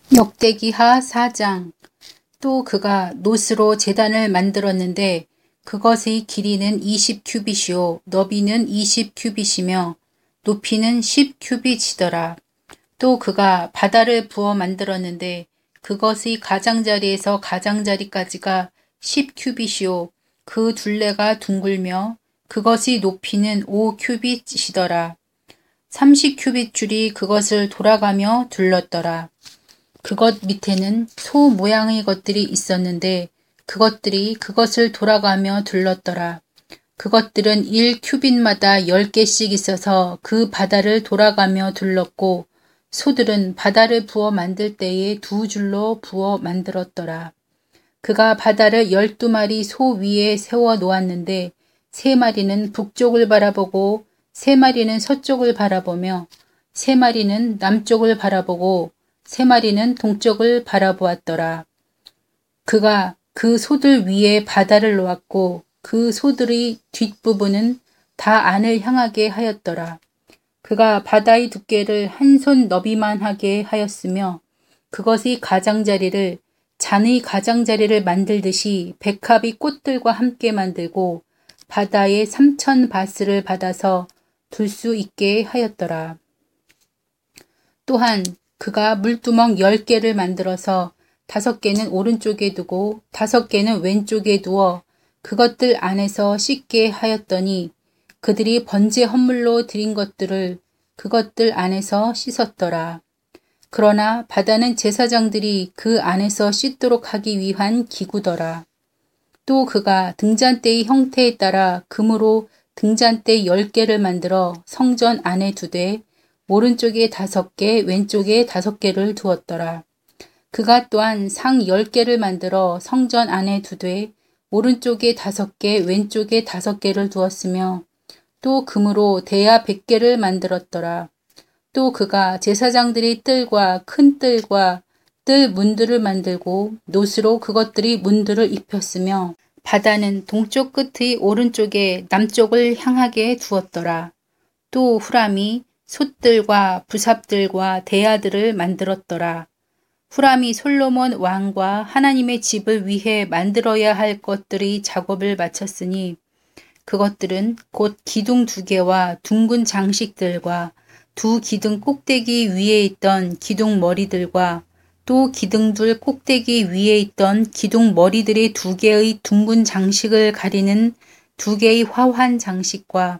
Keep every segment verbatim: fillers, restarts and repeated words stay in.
역대기하 사 장. 또 그가 노스로 제단을 만들었는데 그것의 길이는 이십 규빗이요 너비는 이십 규빗이며 높이는 십 규빗이더라. 또 그가 바다를 부어 만들었는데 그것의 가장자리에서 가장자리까지가 십 규빗이요 그 둘레가 둥글며 그것의 높이는 오 규빗이더라. 삼십 규빗 줄이 그것을 돌아가며 둘렀더라. 그것 밑에는 소 모양의 것들이 있었는데 그것들이 그것을 돌아가며 둘렀더라. 그것들은 일 규빗마다 열 개씩 있어서 그 바다를 돌아가며 둘렀고 소들은 바다를 부어 만들 때에 두 줄로 부어 만들었더라. 그가 바다를 열두 마리 소 위에 세워 놓았는데 세 마리는 북쪽을 바라보고 세 마리는 서쪽을 바라보며 세 마리는 남쪽을 바라보고 세 마리는 동쪽을 바라보았더라. 그가 그 소들 위에 바다를 놓았고 그 소들의 뒷부분은 다 안을 향하게 하였더라. 그가 바다의 두께를 한 손 너비만 하게 하였으며 그것의 가장자리를 잔의 가장자리를 만들듯이 백합의 꽃들과 함께 만들고 바다에 삼천 바스를 받아서 둘 수 있게 하였더라. 또한 그가 물두멍 열 개를 만들어서 다섯 개는 오른쪽에 두고 다섯 개는 왼쪽에 두어 그것들 안에서 씻게 하였더니 그들이 번제 헌물로 드린 것들을 그것들 안에서 씻었더라. 그러나 바다는 제사장들이 그 안에서 씻도록 하기 위한 기구더라. 또 그가 등잔대의 형태에 따라 금으로 등잔대 열 개를 만들어 성전 안에 두되 오른쪽에 다섯 개, 왼쪽에 다섯 개를 두었더라. 그가 또한 상 열 개를 만들어 성전 안에 두되 오른쪽에 다섯 개, 왼쪽에 다섯 개를 두었으며 또 금으로 대야 백 개를 만들었더라. 또 그가 제사장들이 뜰과 큰 뜰과 뜰 문들을 만들고 노스로 그것들이 문들을 입혔으며 바다는 동쪽 끝의 오른쪽에 남쪽을 향하게 두었더라. 또 후람이 솥들과 부삽들과 대야들을 만들었더라. 후람이 솔로몬 왕과 하나님의 집을 위해 만들어야 할 것들의 작업을 마쳤으니 그것들은 곧 기둥 두 개와 둥근 장식들과 두 기둥 꼭대기 위에 있던 기둥 머리들과 또 기둥들 꼭대기 위에 있던 기둥 머리들의 두 개의 둥근 장식을 가리는 두 개의 화환 장식과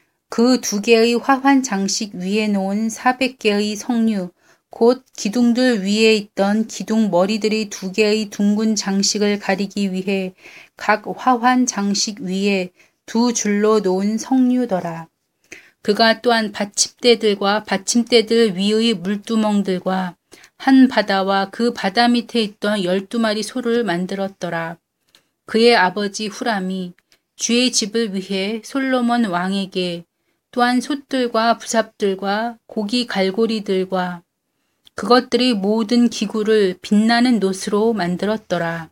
그 두 개의 화환 장식 위에 놓은 사백 개의 석류, 곧 기둥들 위에 있던 기둥 머리들의 두 개의 둥근 장식을 가리기 위해 각 화환 장식 위에 두 줄로 놓은 석류더라. 그가 또한 받침대들과 받침대들 위의 물두멍들과 한 바다와 그 바다 밑에 있던 열두 마리 소를 만들었더라. 그의 아버지 후람이 주의 집을 위해 솔로몬 왕에게 또한 솥들과 부삽들과 고기 갈고리들과 그것들의 모든 기구를 빛나는 노스로 만들었더라.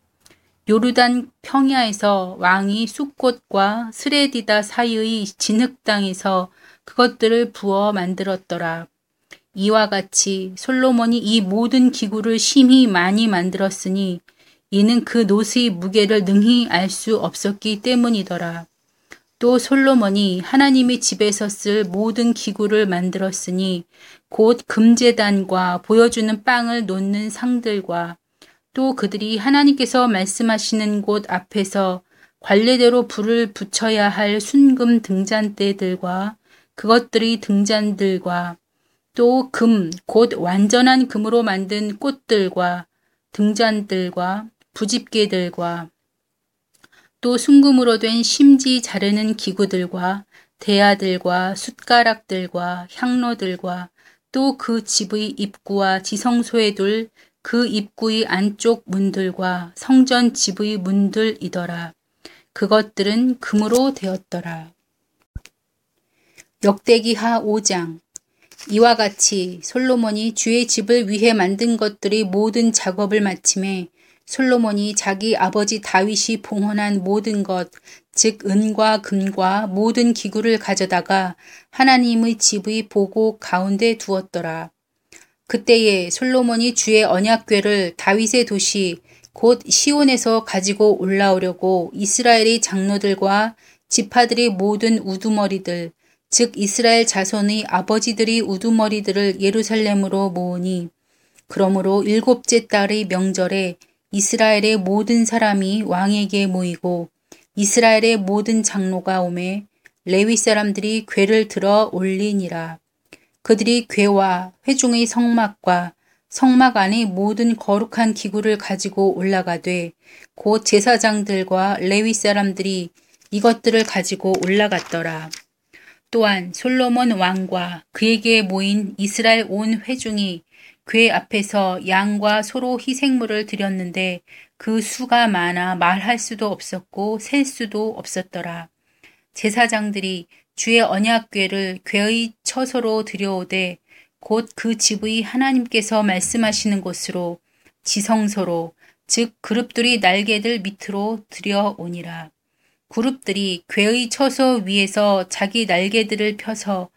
요르단 평야에서 왕이 숫꽃과 스레디다 사이의 진흙 땅에서 그것들을 부어 만들었더라. 이와 같이 솔로몬이 이 모든 기구를 심히 많이 만들었으니 이는 그 노스의 무게를 능히 알 수 없었기 때문이더라. 또 솔로몬이 하나님의 집에서 쓸 모든 기구를 만들었으니 곧 금제단과 보여주는 빵을 놓는 상들과 또 그들이 하나님께서 말씀하시는 곳 앞에서 관례대로 불을 붙여야 할 순금 등잔대들과 그것들의 등잔들과 또 금, 곧 완전한 금으로 만든 꽃들과 등잔들과 부집개들과 또 순금으로 된 심지 자르는 기구들과 대야들과 숟가락들과 향로들과 또 그 집의 입구와 지성소에 둘 그 입구의 안쪽 문들과 성전 집의 문들이더라. 그것들은 금으로 되었더라. 역대기하 오 장. 이와 같이 솔로몬이 주의 집을 위해 만든 것들의 모든 작업을 마침에 솔로몬이 자기 아버지 다윗이 봉헌한 모든 것, 즉 은과 금과 모든 기구를 가져다가 하나님의 집의 보고 가운데 두었더라. 그때에 솔로몬이 주의 언약궤를 다윗의 도시 곧 시온에서 가지고 올라오려고 이스라엘의 장로들과 지파들의 모든 우두머리들, 즉 이스라엘 자손의 아버지들이 우두머리들을 예루살렘으로 모으니, 그러므로 일곱째 달의 명절에 이스라엘의 모든 사람이 왕에게 모이고 이스라엘의 모든 장로가 오매 레위 사람들이 궤를 들어 올리니라. 그들이 궤와 회중의 성막과 성막 안의 모든 거룩한 기구를 가지고 올라가되 곧 제사장들과 레위 사람들이 이것들을 가지고 올라갔더라. 또한 솔로몬 왕과 그에게 모인 이스라엘 온 회중이 궤 앞에서 양과 소로 희생물을 드렸는데 그 수가 많아 말할 수도 없었고 셀 수도 없었더라. 제사장들이 주의 언약궤를 궤의 처소로 들여오되 곧 그 집의 하나님께서 말씀하시는 곳으로 지성소로 즉 그룹들이 날개들 밑으로 들여오니라. 그룹들이 궤의 처소 위에서 자기 날개들을 펴서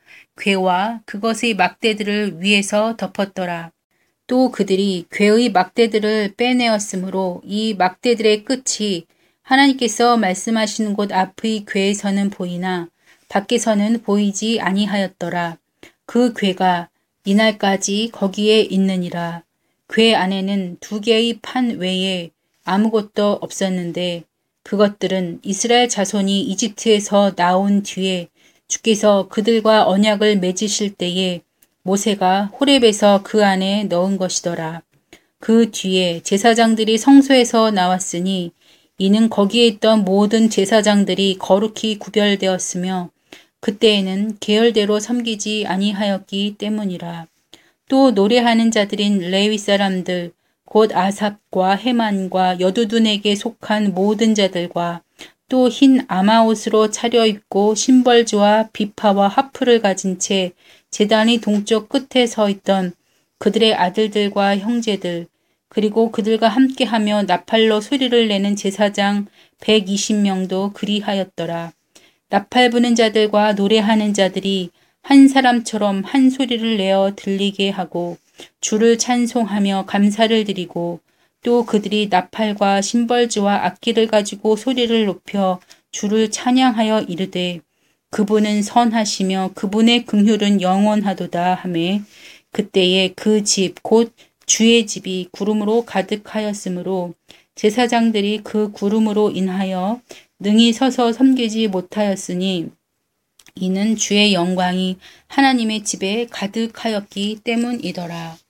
궤와 그것의 막대들을 위에서 덮었더라. 또 그들이 궤의 막대들을 빼내었으므로 이 막대들의 끝이 하나님께서 말씀하시는 곳 앞의 궤에서는 보이나 밖에서는 보이지 아니하였더라. 그 궤가 이날까지 거기에 있느니라. 궤 안에는 두 개의 판 외에 아무것도 없었는데 그것들은 이스라엘 자손이 이집트에서 나온 뒤에 주께서 그들과 언약을 맺으실 때에 모세가 호렙에서 그 안에 넣은 것이더라. 그 뒤에 제사장들이 성소에서 나왔으니 이는 거기에 있던 모든 제사장들이 거룩히 구별되었으며 그때에는 계열대로 섬기지 아니하였기 때문이라. 또 노래하는 자들인 레위 사람들 곧 아삽과 헤만과 여두둔에게 속한 모든 자들과 또 흰 아마옷으로 차려입고 심벌주와 비파와 하프를 가진 채 제단의 동쪽 끝에 서 있던 그들의 아들들과 형제들 그리고 그들과 함께하며 나팔로 소리를 내는 제사장 백이십 명도 그리하였더라. 나팔 부는 자들과 노래하는 자들이 한 사람처럼 한 소리를 내어 들리게 하고 주를 찬송하며 감사를 드리고 또 그들이 나팔과 심벌주와 악기를 가지고 소리를 높여 주를 찬양하여 이르되 그분은 선하시며 그분의 긍휼은 영원하도다 하매 그때에 그 집 곧 주의 집이 구름으로 가득하였으므로 제사장들이 그 구름으로 인하여 능히 서서 섬기지 못하였으니 이는 주의 영광이 하나님의 집에 가득하였기 때문이더라.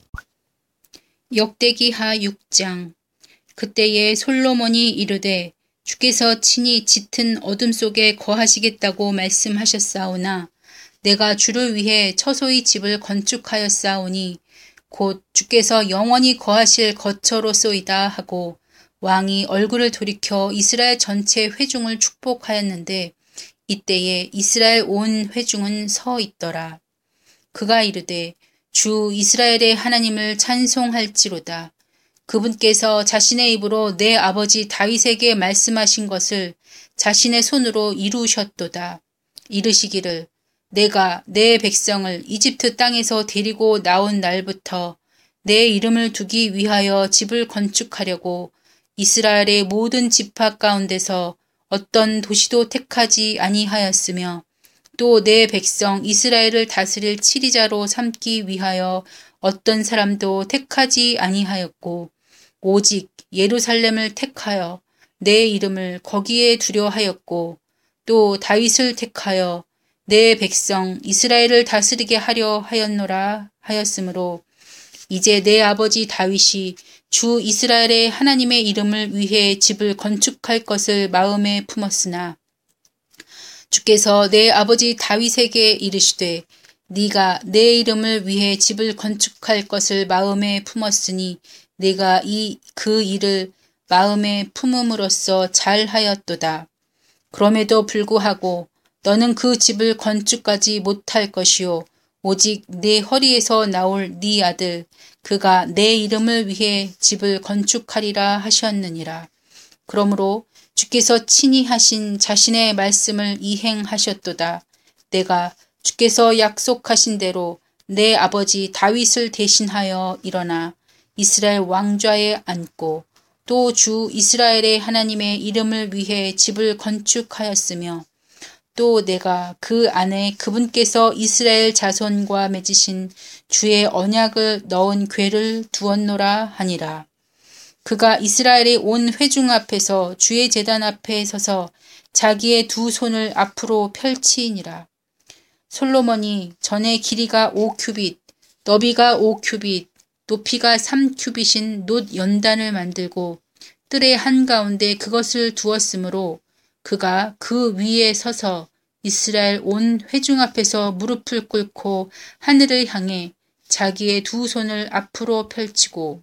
역대기하 육 장. 그때에 솔로몬이 이르되 주께서 친히 짙은 어둠 속에 거하시겠다고 말씀하셨사오나 내가 주를 위해 처소의 집을 건축하였사오니 곧 주께서 영원히 거하실 거처로소이다 하고 왕이 얼굴을 돌이켜 이스라엘 전체 회중을 축복하였는데 이때에 이스라엘 온 회중은 서 있더라. 그가 이르되 주 이스라엘의 하나님을 찬송할지로다. 그분께서 자신의 입으로 내 아버지 다윗에게 말씀하신 것을 자신의 손으로 이루셨도다. 이르시기를 내가 내 백성을 이집트 땅에서 데리고 나온 날부터 내 이름을 두기 위하여 집을 건축하려고 이스라엘의 모든 지파 가운데서 어떤 도시도 택하지 아니하였으며 또 내 백성 이스라엘을 다스릴 치리자로 삼기 위하여 어떤 사람도 택하지 아니하였고 오직 예루살렘을 택하여 내 이름을 거기에 두려 하였고 또 다윗을 택하여 내 백성 이스라엘을 다스리게 하려 하였노라 하였으므로 이제 내 아버지 다윗이 주 이스라엘의 하나님의 이름을 위해 집을 건축할 것을 마음에 품었으나 주께서 내 아버지 다윗에게 이르시되 네가 내 이름을 위해 집을 건축할 것을 마음에 품었으니 내가 이 그 일을 마음에 품음으로써 잘하였도다. 그럼에도 불구하고 너는 그 집을 건축하지 못할 것이요 오직 내 허리에서 나올 네 아들 그가 내 이름을 위해 집을 건축하리라 하셨느니라. 그러므로 주께서 친히 하신 자신의 말씀을 이행하셨도다. 내가 주께서 약속하신 대로 내 아버지 다윗을 대신하여 일어나 이스라엘 왕좌에 앉고 또 주 이스라엘의 하나님의 이름을 위해 집을 건축하였으며 또 내가 그 안에 그분께서 이스라엘 자손과 맺으신 주의 언약을 넣은 궤를 두었노라 하니라. 그가 이스라엘의 온 회중 앞에서 주의 제단 앞에 서서 자기의 두 손을 앞으로 펼치니라. 솔로몬이 전에 길이가 오 큐빗, 너비가 오 큐빗, 높이가 삼 큐빗인 놋 연단을 만들고 뜰의 한가운데 그것을 두었으므로 그가 그 위에 서서 이스라엘 온 회중 앞에서 무릎을 꿇고 하늘을 향해 자기의 두 손을 앞으로 펼치고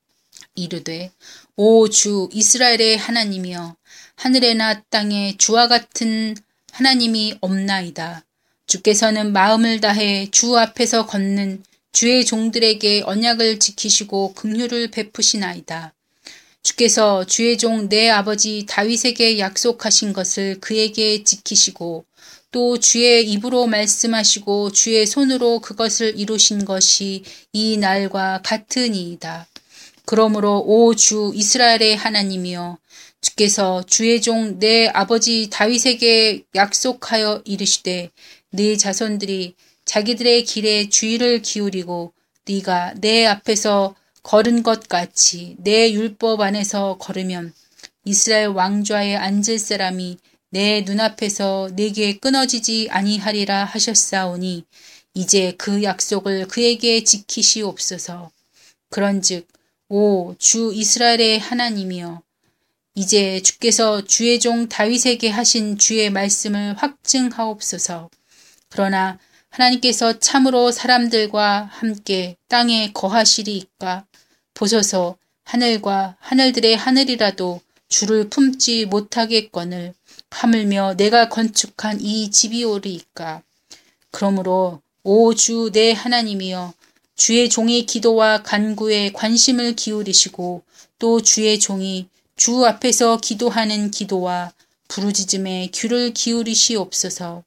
이르되 오 주 이스라엘의 하나님이여 하늘에나 땅에 주와 같은 하나님이 없나이다. 주께서는 마음을 다해 주 앞에서 걷는 주의 종들에게 언약을 지키시고 긍휼을 베푸시나이다. 주께서 주의 종 내 아버지 다윗에게 약속하신 것을 그에게 지키시고 또 주의 입으로 말씀하시고 주의 손으로 그것을 이루신 것이 이 날과 같으니이다. 그러므로 오 주 이스라엘의 하나님이여 주께서 주의 종 내 아버지 다윗에게 약속하여 이르시되 네 자손들이 자기들의 길에 주의를 기울이고 네가 내 앞에서 걸은 것 같이 내 율법 안에서 걸으면 이스라엘 왕좌에 앉을 사람이 내 눈앞에서 내게 끊어지지 아니하리라 하셨사오니 이제 그 약속을 그에게 지키시옵소서. 그런즉 오 주 이스라엘의 하나님이여 이제 주께서 주의 종 다윗에게 하신 주의 말씀을 확증하옵소서. 그러나 하나님께서 참으로 사람들과 함께 땅에 거하시리이까? 보소서 하늘과 하늘들의 하늘이라도 주를 품지 못하겠거늘 하물며 내가 건축한 이 집이오리이까? 그러므로 오 주 내 하나님이여 주의 종의 기도와 간구에 관심을 기울이시고 또 주의 종이 주 앞에서 기도하는 기도와 부르짖음에 귀를 기울이시옵소서.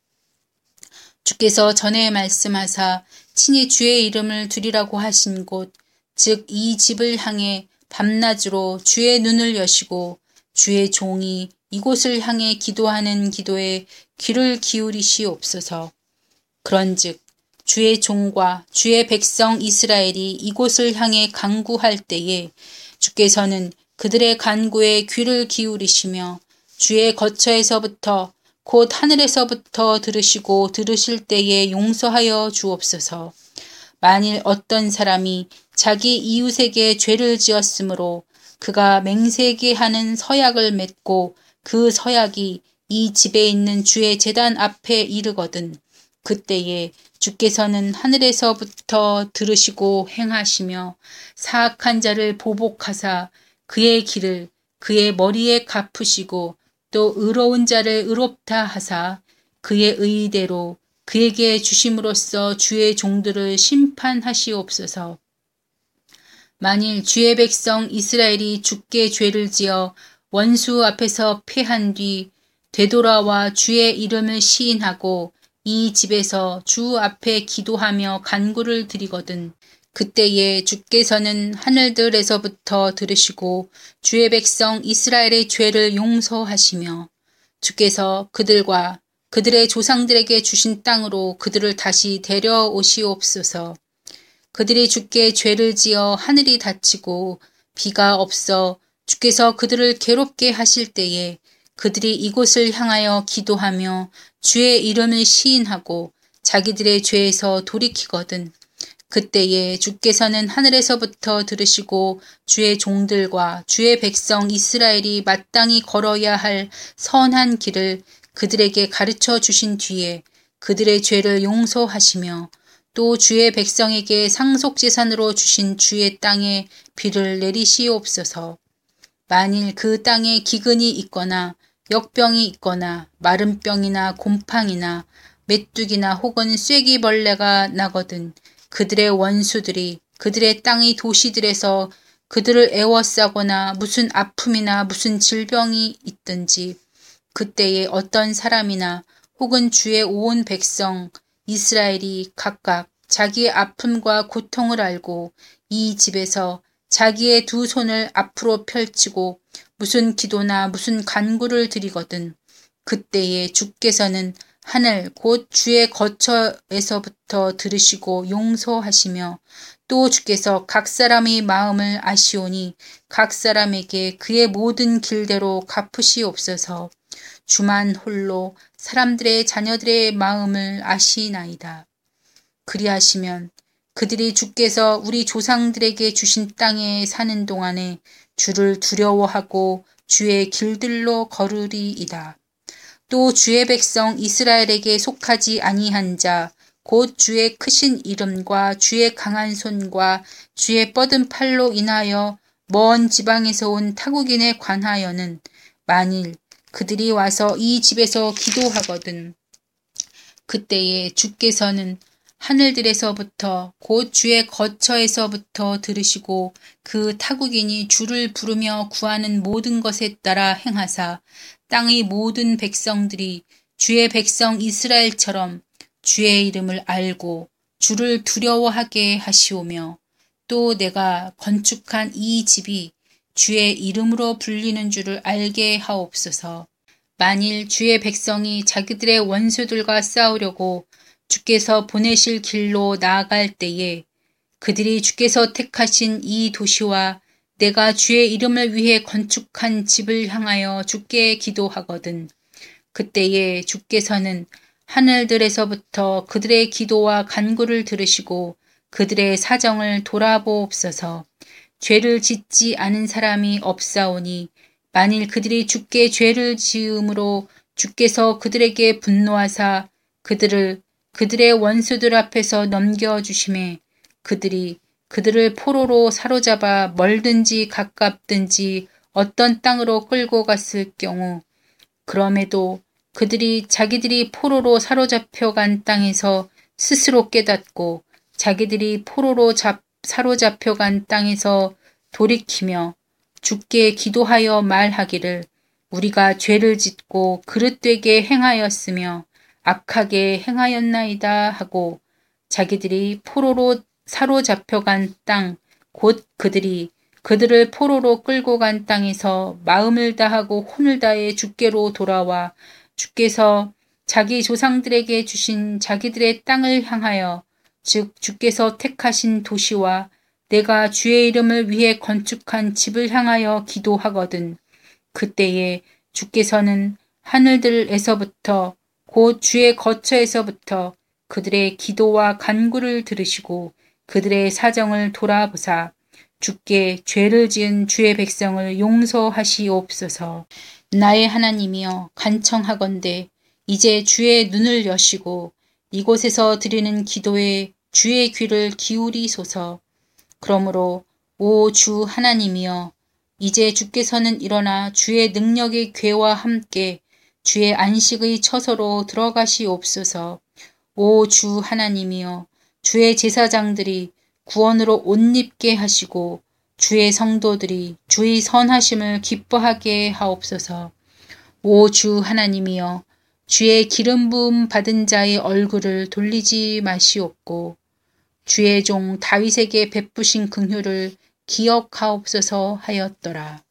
주께서 전에 말씀하사 친히 주의 이름을 두리라고 하신 곳 즉 이 집을 향해 밤낮으로 주의 눈을 여시고 주의 종이 이곳을 향해 기도하는 기도에 귀를 기울이시옵소서. 그런즉 주의 종과 주의 백성 이스라엘이 이곳을 향해 간구할 때에 주께서는 그들의 간구에 귀를 기울이시며 주의 거처에서부터 곧 하늘에서부터 들으시고 들으실 때에 용서하여 주옵소서. 만일 어떤 사람이 자기 이웃에게 죄를 지었으므로 그가 맹세게 하는 서약을 맺고 그 서약이 이 집에 있는 주의 제단 앞에 이르거든 그때에 주께서는 하늘에서부터 들으시고 행하시며 사악한 자를 보복하사 그의 길을 그의 머리에 갚으시고 또 의로운 자를 의롭다 하사 그의 의대로 그에게 주심으로써 주의 종들을 심판하시옵소서. 만일 주의 백성 이스라엘이 주께 죄를 지어 원수 앞에서 패한 뒤 되돌아와 주의 이름을 시인하고 이 집에서 주 앞에 기도하며 간구를 드리거든 그때에 주께서는 하늘들에서부터 들으시고 주의 백성 이스라엘의 죄를 용서하시며 주께서 그들과 그들의 조상들에게 주신 땅으로 그들을 다시 데려오시옵소서. 그들이 주께 죄를 지어 하늘이 닫히고 비가 없어 주께서 그들을 괴롭게 하실 때에 그들이 이곳을 향하여 기도하며 주의 이름을 시인하고 자기들의 죄에서 돌이키거든 그때에 주께서는 하늘에서부터 들으시고 주의 종들과 주의 백성 이스라엘이 마땅히 걸어야 할 선한 길을 그들에게 가르쳐 주신 뒤에 그들의 죄를 용서하시며 또 주의 백성에게 상속재산으로 주신 주의 땅에 비를 내리시옵소서. 만일 그 땅에 기근이 있거나 역병이 있거나 마른 병이나 곰팡이나 메뚜기나 혹은 쐐기벌레가 나거든 그들의 원수들이 그들의 땅의 도시들에서 그들을 애워싸거나 무슨 아픔이나 무슨 질병이 있든지 그때에 어떤 사람이나 혹은 주의 온 백성 이스라엘이 각각 자기의 아픔과 고통을 알고 이 집에서 자기의 두 손을 앞으로 펼치고 무슨 기도나 무슨 간구를 드리거든 그때에 주께서는 하늘 곧 주의 거처에서부터 들으시고 용서하시며 또 주께서 각 사람의 마음을 아시오니 각 사람에게 그의 모든 길대로 갚으시옵소서. 주만 홀로 사람들의 자녀들의 마음을 아시나이다. 그리하시면 그들이 주께서 우리 조상들에게 주신 땅에 사는 동안에 주를 두려워하고 주의 길들로 걸으리이다. 또 주의 백성 이스라엘에게 속하지 아니한 자 곧 주의 크신 이름과 주의 강한 손과 주의 뻗은 팔로 인하여 먼 지방에서 온 타국인에 관하여는 만일 그들이 와서 이 집에서 기도하거든 그때에 주께서는 하늘들에서부터 곧 주의 거처에서부터 들으시고 그 타국인이 주를 부르며 구하는 모든 것에 따라 행하사 땅의 모든 백성들이 주의 백성 이스라엘처럼 주의 이름을 알고 주를 두려워하게 하시오며 또 내가 건축한 이 집이 주의 이름으로 불리는 줄을 알게 하옵소서. 만일 주의 백성이 자기들의 원수들과 싸우려고 주께서 보내실 길로 나아갈 때에 그들이 주께서 택하신 이 도시와 내가 주의 이름을 위해 건축한 집을 향하여 주께 기도하거든 그때에 주께서는 하늘들에서부터 그들의 기도와 간구를 들으시고 그들의 사정을 돌아보옵소서. 죄를 짓지 않은 사람이 없사오니 만일 그들이 주께 죄를 지음으로 주께서 그들에게 분노하사 그들을 그들의 원수들 앞에서 넘겨주심에 그들이 그들을 포로로 사로잡아 멀든지 가깝든지 어떤 땅으로 끌고 갔을 경우 그럼에도 그들이 자기들이 포로로 사로잡혀간 땅에서 스스로 깨닫고 자기들이 포로로 잡, 사로잡혀간 땅에서 돌이키며 주께 기도하여 말하기를 우리가 죄를 짓고 그릇되게 행하였으며 악하게 행하였나이다 하고 자기들이 포로로 사로잡혀간 땅 곧 그들이 그들을 포로로 끌고 간 땅에서 마음을 다하고 혼을 다해 주께로 돌아와 주께서 자기 조상들에게 주신 자기들의 땅을 향하여 즉 주께서 택하신 도시와 내가 주의 이름을 위해 건축한 집을 향하여 기도하거든 그때에 주께서는 하늘들에서부터 곧 주의 거처에서부터 그들의 기도와 간구를 들으시고 그들의 사정을 돌아보사 주께 죄를 지은 주의 백성을 용서하시옵소서. 나의 하나님이여 간청하건대 이제 주의 눈을 여시고 이곳에서 드리는 기도에 주의 귀를 기울이소서. 그러므로 오 주 하나님이여 이제 주께서는 일어나 주의 능력의 궤와 함께 주의 안식의 처소로 들어가시옵소서. 오 주 하나님이여 주의 제사장들이 구원으로 옷 입게 하시고 주의 성도들이 주의 선하심을 기뻐하게 하옵소서. 오 주 하나님이여 주의 기름 부음 받은 자의 얼굴을 돌리지 마시옵고 주의 종 다윗에게 베푸신 긍휼을 기억하옵소서 하였더라.